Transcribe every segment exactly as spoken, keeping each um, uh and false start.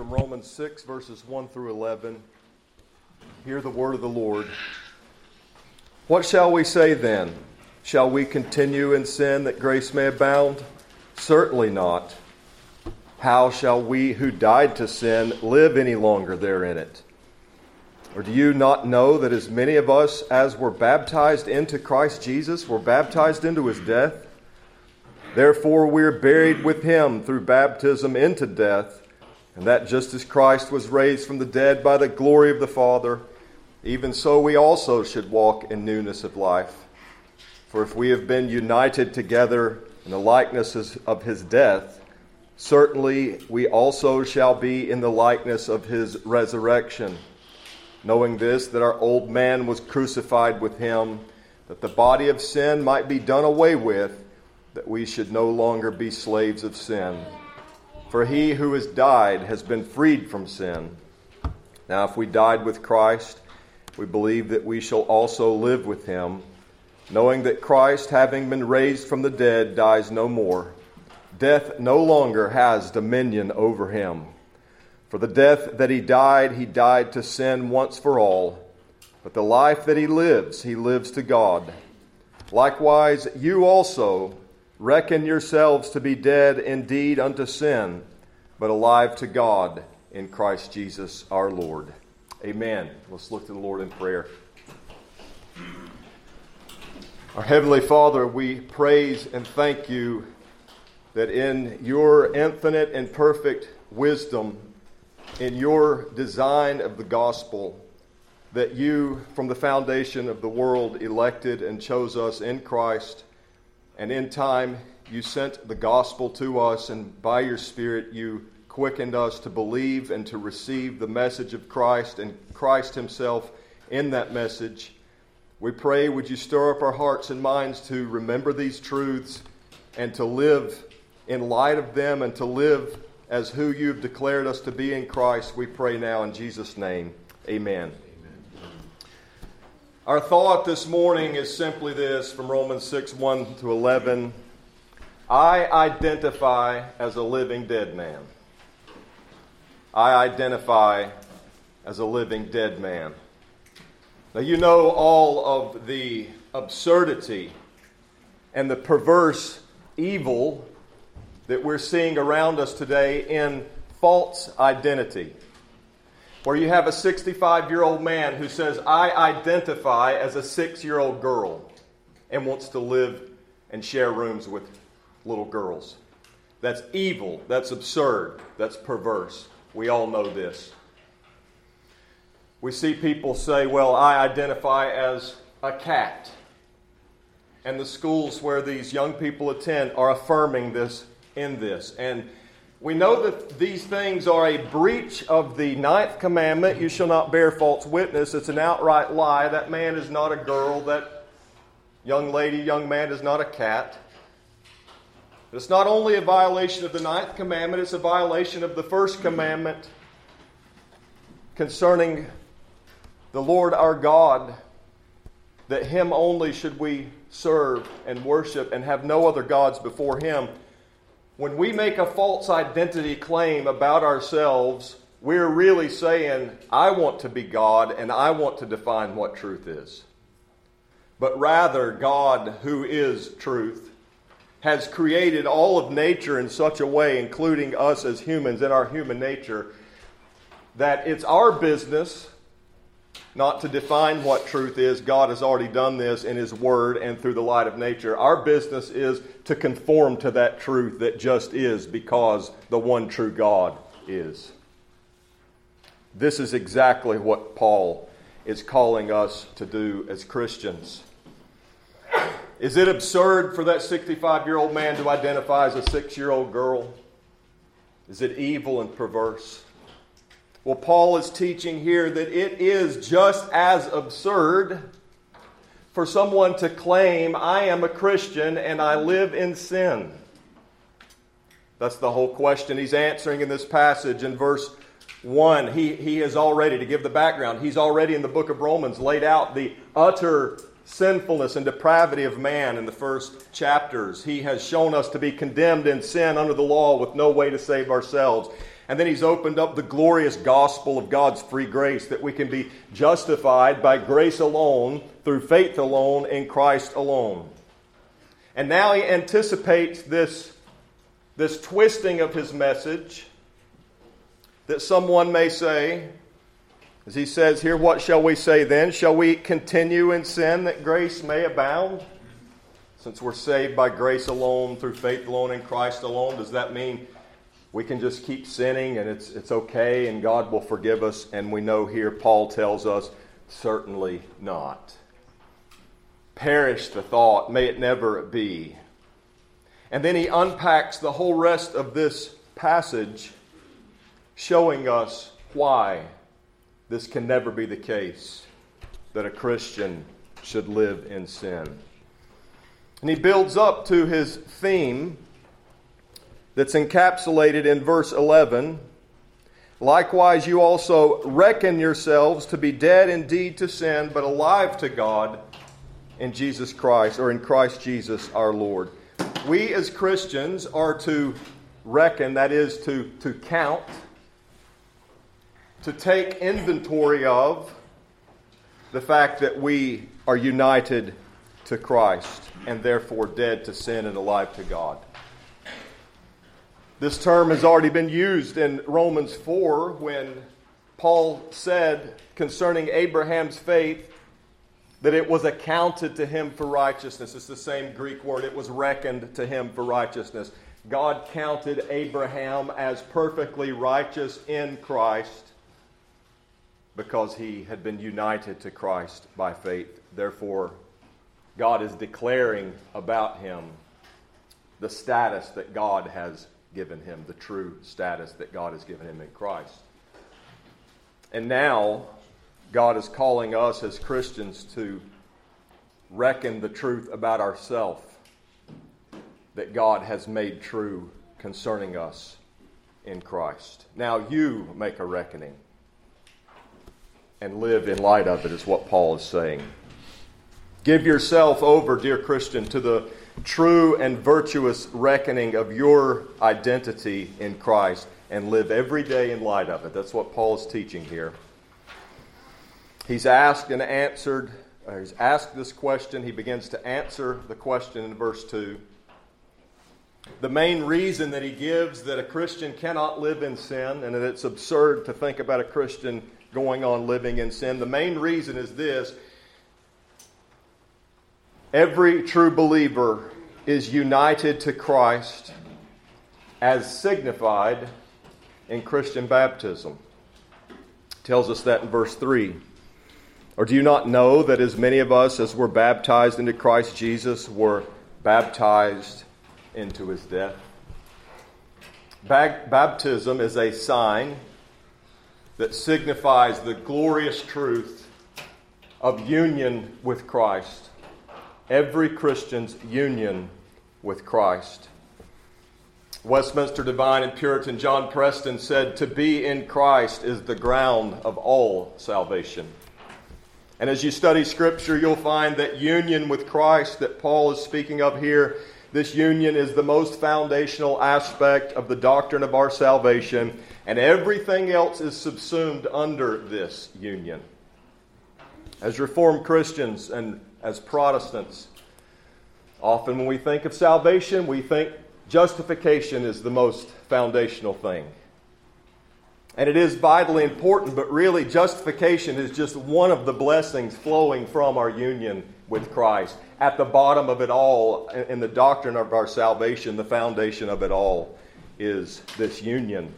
from Romans six, verses one through eleven. Hear the word of the Lord. What shall we say then? Shall we continue in sin that grace may abound? Certainly not. How shall we who died to sin live any longer therein it? Or do you not know that as many of us as were baptized into Christ Jesus were baptized into his death? Therefore we are buried with him through baptism into death, and that just as Christ was raised from the dead by the glory of the Father, even so we also should walk in newness of life. For if we have been united together in the likeness of his death, certainly we also shall be in the likeness of his resurrection. Knowing this, that our old man was crucified with him, that the body of sin might be done away with, that we should no longer be slaves of sin. For he who has died has been freed from sin. Now if we died with Christ, we believe that we shall also live with him, knowing that Christ, having been raised from the dead, dies no more. Death no longer has dominion over him. For the death that he died, he died to sin once for all. But the life that he lives, he lives to God. Likewise, you also reckon yourselves to be dead indeed unto sin, but alive to God in Christ Jesus our Lord. Amen. Let's look to the Lord in prayer. Our Heavenly Father, we praise and thank you that in your infinite and perfect wisdom, in your design of the gospel, that you, from the foundation of the world, elected and chose us in Christ. And in time, you sent the gospel to us, and by your Spirit, you quickened us to believe and to receive the message of Christ and Christ himself in that message. We pray, would you stir up our hearts and minds to remember these truths and to live in light of them and to live as who you've declared us to be in Christ. We pray now in Jesus' name. Amen. Our thought this morning is simply this from Romans six, one to eleven. I identify as a living dead man. I identify as a living dead man. Now you know all of the absurdity and the perverse evil that we're seeing around us today in false identity. Where you have a sixty-five-year-old man who says, I identify as a six-year-old girl and wants to live and share rooms with little girls. That's evil. That's absurd. That's perverse. We all know this. We see people say, well, I identify as a cat. And the schools where these young people attend are affirming this in this. And we know that these things are a breach of the ninth commandment. You shall not bear false witness. It's an outright lie. That man is not a girl. That young lady, young man is not a cat. It's not only a violation of the ninth commandment, it's a violation of the first commandment concerning the Lord our God, that him only should we serve and worship and have no other gods before him. When we make a false identity claim about ourselves, we're really saying, I want to be God and I want to define what truth is. But rather, God, who is truth, has created all of nature in such a way, including us as humans in our human nature, that it's our business not to define what truth is. God has already done this in his word and through the light of nature. Our business is to conform to that truth that just is, because the one true God is. This is exactly what Paul is calling us to do as Christians. Is it absurd for that sixty-five-year-old man to identify as a six-year-old girl? Is it evil and perverse? Well, Paul is teaching here that it is just as absurd for someone to claim, I am a Christian and I live in sin. That's the whole question he's answering in this passage. In verse one, he, he has already, to give the background, he's already in the book of Romans laid out the utter sinfulness and depravity of man in the first chapters. He has shown us to be condemned in sin under the law with no way to save ourselves. And then he's opened up the glorious gospel of God's free grace, that we can be justified by grace alone, through faith alone, in Christ alone. And now he anticipates this, this twisting of his message that someone may say, as he says here, what shall we say then? Shall we continue in sin that grace may abound? Since we're saved by grace alone, through faith alone, in Christ alone, does that mean we can just keep sinning and it's it's okay and God will forgive us? And we know here Paul tells us, certainly not. Perish the thought, may it never be. And then he unpacks the whole rest of this passage, showing us why this can never be the case, that a Christian should live in sin. And he builds up to his theme that's encapsulated in verse eleven. Likewise, you also reckon yourselves to be dead indeed to sin, but alive to God in Jesus Christ, or in Christ Jesus our Lord. We as Christians are to reckon, that is to, to count, to take inventory of the fact that we are united to Christ and therefore dead to sin and alive to God. This term has already been used in Romans four when Paul said concerning Abraham's faith that it was accounted to him for righteousness. It's the same Greek word. It was reckoned to him for righteousness. God counted Abraham as perfectly righteous in Christ because he had been united to Christ by faith. Therefore, God is declaring about him the status that God has given him, the true status that God has given him in Christ. And now, God is calling us as Christians to reckon the truth about ourselves that God has made true concerning us in Christ. Now you make a reckoning and live in light of it, is what Paul is saying. Give yourself over, dear Christian, to the true and virtuous reckoning of your identity in Christ and live every day in light of it. That's what Paul is teaching here. He's asked and answered, or he's asked this question. He begins to answer the question in verse two. The main reason that he gives that a Christian cannot live in sin and that it's absurd to think about a Christian going on living in sin, the main reason is this: every true believer is united to Christ as signified in Christian baptism. It tells us that in verse three. Or do you not know that as many of us as were baptized into Christ Jesus were baptized into his death? Baptism is a sign that signifies the glorious truth of union with Christ. Every Christian's union with Christ. Westminster Divine and Puritan John Preston said, "To be in Christ is the ground of all salvation." And as you study Scripture, you'll find that union with Christ that Paul is speaking of here, this union is the most foundational aspect of the doctrine of our salvation, and everything else is subsumed under this union. As Reformed Christians and as Protestants, often when we think of salvation, we think justification is the most foundational thing. And it is vitally important, but really justification is just one of the blessings flowing from our union with Christ. At the bottom of it all, in the doctrine of our salvation, the foundation of it all is this union.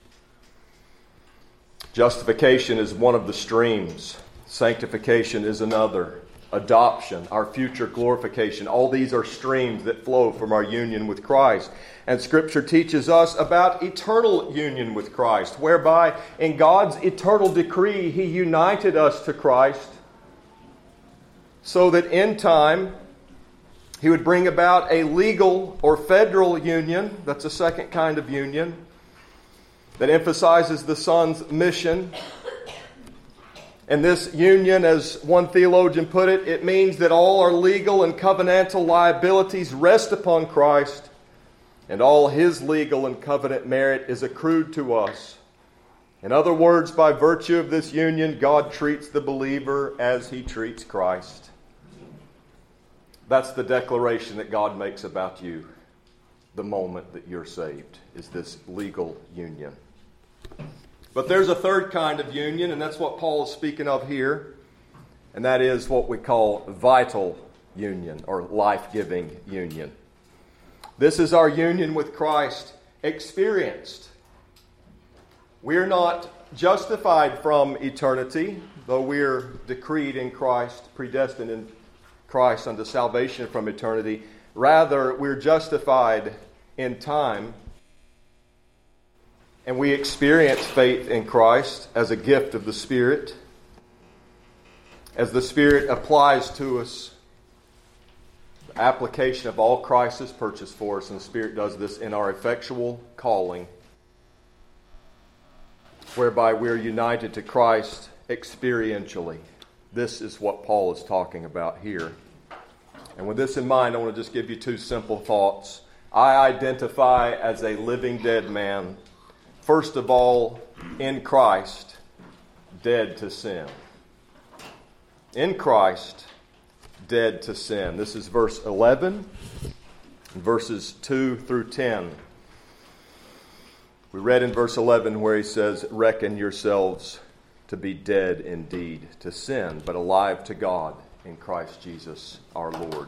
Justification is one of the streams. Sanctification is another. Adoption, our future glorification. All these are streams that flow from our union with Christ. And Scripture teaches us about eternal union with Christ, whereby in God's eternal decree He united us to Christ so that in time He would bring about a legal or federal union. That's a second kind of union that emphasizes the Son's mission. And this union, as one theologian put it, it means that all our legal and covenantal liabilities rest upon Christ, and all His legal and covenant merit is accrued to us. In other words, by virtue of this union, God treats the believer as He treats Christ. That's the declaration that God makes about you the moment that you're saved, is this legal union. But there's a third kind of union, and that's what Paul is speaking of here, and that is what we call vital union or life-giving union. This is our union with Christ experienced. We're not justified from eternity, though we're decreed in Christ, predestined in Christ unto salvation from eternity. Rather, we're justified in time, and we experience faith in Christ as a gift of the Spirit, as the Spirit applies to us the application of all Christ has purchased for us, and the Spirit does this in our effectual calling, whereby we're united to Christ experientially. This is what Paul is talking about here. And with this in mind, I want to just give you two simple thoughts. I identify as a living dead man, first of all, in Christ, dead to sin. In Christ, dead to sin. This is verse eleven, verses two through ten. We read in verse eleven where he says, "Reckon yourselves to be dead indeed to sin, but alive to God in Christ Jesus our Lord."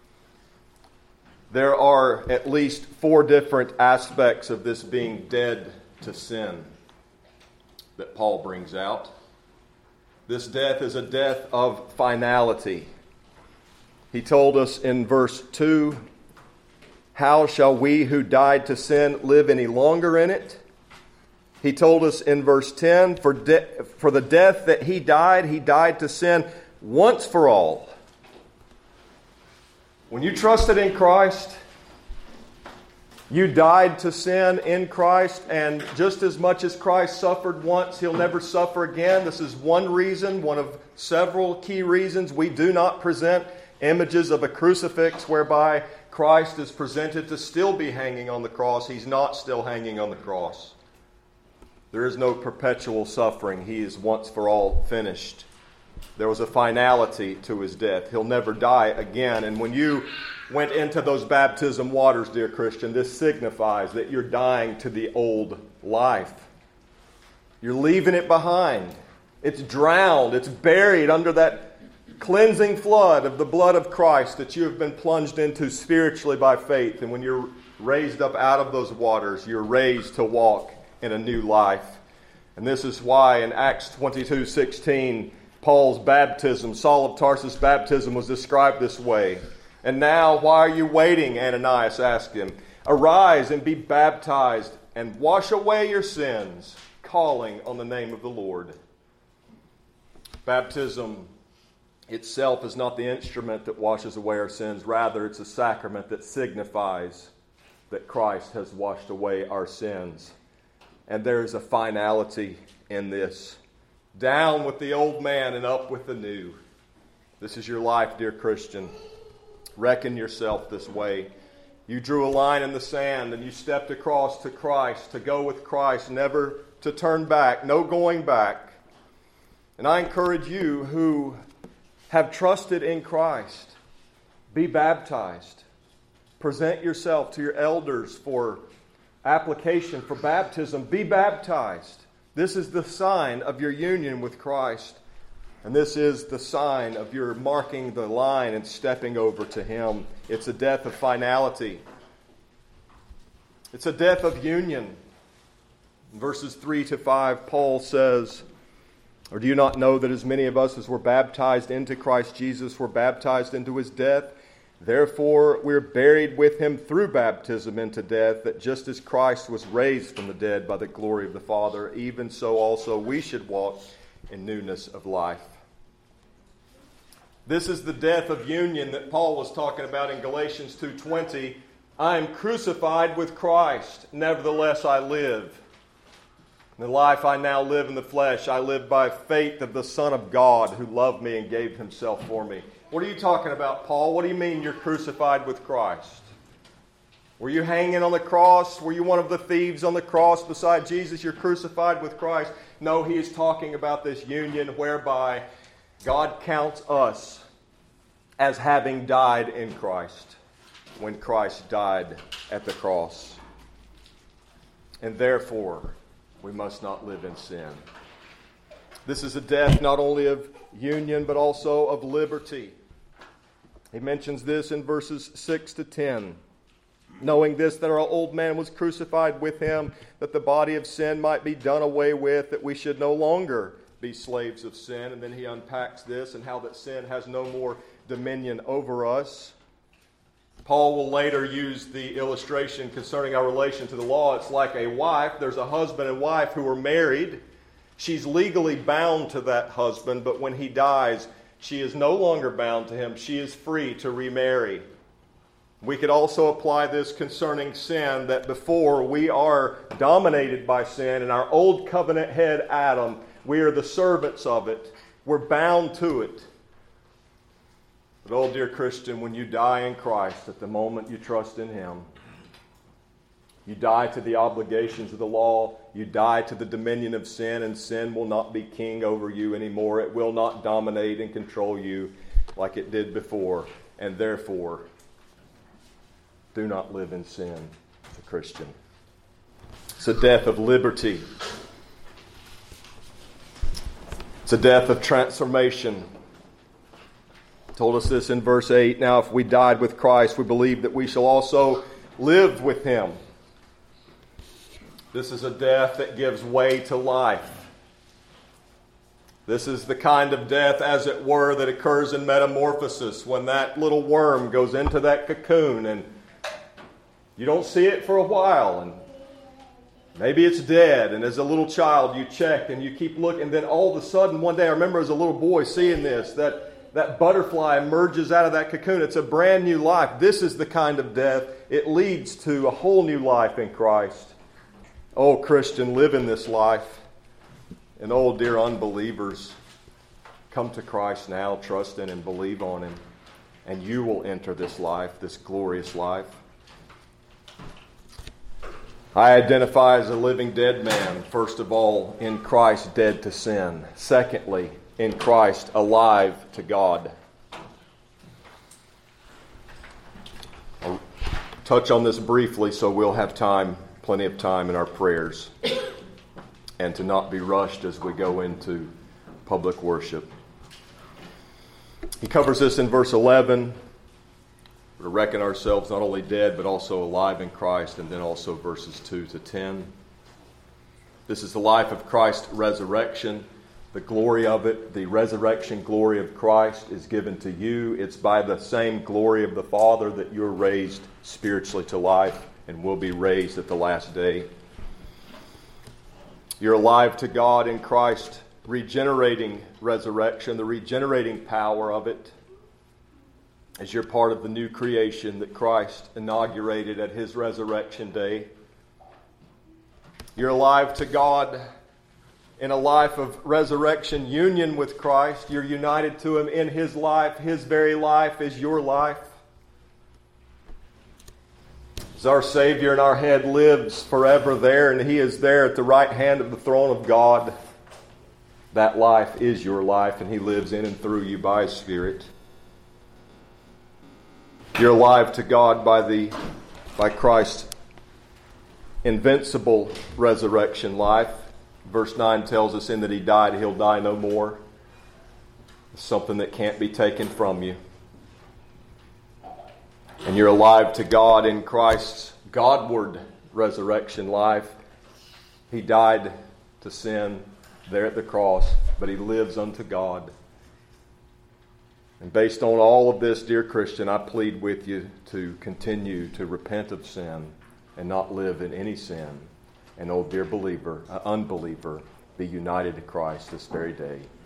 There are at least four different aspects of this being dead to sin that Paul brings out. This death is a death of finality. He told us in verse two, "How shall we who died to sin live any longer in it?" He told us in verse ten, for, de- for the death that He died, He died to sin once for all. When you trusted in Christ, you died to sin in Christ, and just as much as Christ suffered once, He'll never suffer again. This is one reason, one of several key reasons we do not present images of a crucifix whereby Christ is presented to still be hanging on the cross. He's not still hanging on the cross. There is no perpetual suffering. He is once for all finished. There was a finality to His death. He'll never die again. And when you went into those baptism waters, dear Christian, this signifies that you're dying to the old life. You're leaving it behind. It's drowned. It's buried under that cleansing flood of the blood of Christ that you have been plunged into spiritually by faith. And when you're raised up out of those waters, you're raised to walk in a new life. And this is why in Acts twenty-two sixteen, Paul's baptism, Saul of Tarsus' baptism, was described this way. "And now, why are you waiting?" Ananias asked him. "Arise and be baptized and wash away your sins, calling on the name of the Lord." Baptism itself is not the instrument that washes away our sins. Rather, it's a sacrament that signifies that Christ has washed away our sins. And there is a finality in this. Down with the old man and up with the new. This is your life, dear Christian. Reckon yourself this way. You drew a line in the sand and you stepped across to Christ, to go with Christ, never to turn back, no going back. And I encourage you who have trusted in Christ, be baptized. Present yourself to your elders for application for baptism. Be baptized. This is the sign of your union with Christ. And this is the sign of your marking the line and stepping over to Him. It's a death of finality. It's a death of union. In verses three to five, Paul says, "Or do you not know that as many of us as were baptized into Christ Jesus were baptized into His death? Therefore we're buried with Him through baptism into death, that just as Christ was raised from the dead by the glory of the Father, even so also we should walk in newness of life." This is the death of union that Paul was talking about in Galatians two twenty. "I am crucified with Christ, nevertheless I live. The life I now live in the flesh, I live by faith of the Son of God who loved me and gave Himself for me." What are you talking about, Paul? What do you mean you're crucified with Christ? Were you hanging on the cross? Were you one of the thieves on the cross beside Jesus? You're crucified with Christ. No, he is talking about this union whereby God counts us as having died in Christ when Christ died at the cross. And therefore, we must not live in sin. This is a death not only of union, but also of liberty. He mentions this in verses six to ten. Knowing this, that our old man was crucified with him, that the body of sin might be done away with, that we should no longer be slaves of sin. And then he unpacks this and how that sin has no more dominion over us. Paul will later use the illustration concerning our relation to the law. It's like a wife. There's a husband and wife who are married. She's legally bound to that husband, but when he dies, she is no longer bound to him. She is free to remarry. We could also apply this concerning sin, that before we are dominated by sin, and our old covenant head Adam, we are the servants of it. We're bound to it. But oh, dear Christian, when you die in Christ, at the moment you trust in Him, you die to the obligations of the law, you die to the dominion of sin, and sin will not be king over you anymore. It will not dominate and control you like it did before. And therefore, do not live in sin as a Christian. It's a death of liberty. It's a death of transformation. Told us this in verse eight. Now, if we died with Christ, we believe that we shall also live with Him. This is a death that gives way to life. This is the kind of death, as it were, that occurs in metamorphosis, when that little worm goes into that cocoon and you don't see it for a while, and maybe it's dead, and as a little child you check and you keep looking, and then all of a sudden one day, I remember as a little boy seeing this, that, that butterfly emerges out of that cocoon. It's a brand new life. This is the kind of death. It leads to a whole new life in Christ. Oh, Christian, live in this life. And oh, dear unbelievers, come to Christ now, trust in and believe on Him, and you will enter this life, this glorious life. I identify as a living dead man, first of all, in Christ dead to sin. Secondly, in Christ alive to God. I'll touch on this briefly so we'll have time, plenty of time in our prayers, and to not be rushed as we go into public worship. He covers this in verse eleven. To reckon ourselves not only dead, but also alive in Christ, and then also verses two to ten. This is the life of Christ's resurrection. The glory of it, the resurrection glory of Christ is given to you. It's by the same glory of the Father that you're raised spiritually to life and will be raised at the last day. You're alive to God in Christ, regenerating resurrection, the regenerating power of it, as you're part of the new creation that Christ inaugurated at His resurrection day. You're alive to God in a life of resurrection union with Christ. You're united to Him in His life. His very life is your life. As our Savior and our head lives forever there, and He is there at the right hand of the throne of God, that life is your life, and He lives in and through you by His Spirit. You're alive to God by the by Christ's invincible resurrection life. Verse nine tells us, in that He died, He'll die no more. It's something that can't be taken from you. And you're alive to God in Christ's Godward resurrection life. He died to sin there at the cross, but He lives unto God. And based on all of this, dear Christian, I plead with you to continue to repent of sin and not live in any sin. And oh, dear believer, uh, unbeliever, be united to Christ this very day.